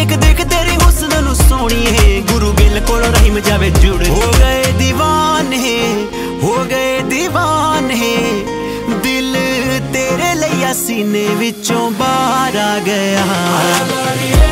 देख देख तेरी हुस्न नू सोहणीए गुरु गिल कोल रहीम जावे जुड़ हो गए दीवाने हो गए दीवाने दिल तेरे लिया सीने विचों बाहर आ गया।